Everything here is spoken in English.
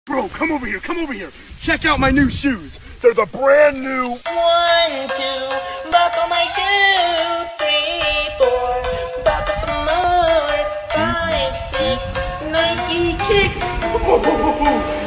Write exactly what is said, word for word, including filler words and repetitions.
Bro, come over here, come over here. Check out my new shoes. They're the brand new... One, two, buckle my shoe. Three, four, buckle some more. Five, six, Nike kicks. Oh, oh, oh, oh.